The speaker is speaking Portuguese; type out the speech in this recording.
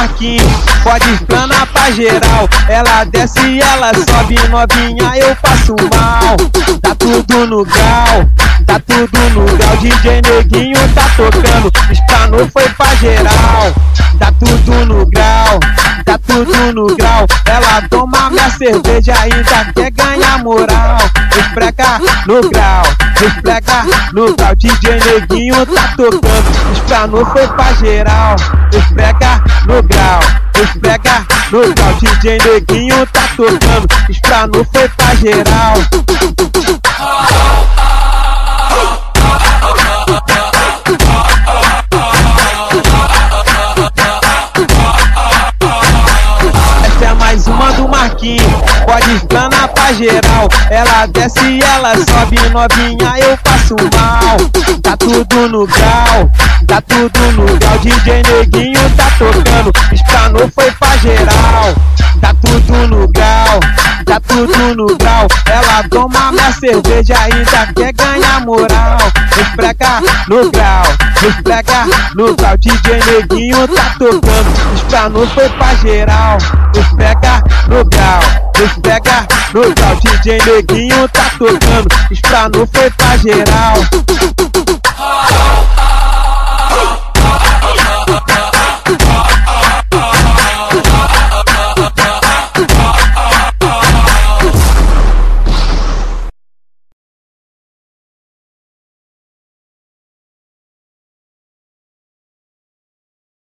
Marquinhos, pode explanar pra geral. Ela desce e ela sobe, novinha eu passo mal. Tá tudo no grau, tá tudo no grau. DJ Neguinho tá tocando, explanou foi pra geral. Tá tudo no grau, tá tudo no grau. Ela toma minha cerveja e ainda quer ganhar moral. Esfrega no grau, esfrega no grau. DJ Neguinho tá tocando, explanou foi pra geral. Esfrega no grau, esfrega no grau. DJ Neguinho tá tocando, explanou foi pra geral. Essa é mais uma do Marquinhos, pode explanar pra geral. Ela desce e ela sobe, novinha eu passo mal. Tá tudo no grau, tá tudo no grau. DJ Neguinho tá tocando, explanou foi pra geral. Tá tudo no grau, tá tudo no grau. Ela toma minha cerveja e ainda quer ganhar moral. Esfrega no grau, esfrega no grau. DJ Neguinho tá tocando, explanou foi pra geral. Esfrega no grau, esfrega no grau. DJ Neguinho tá tocando, explanou foi pra geral.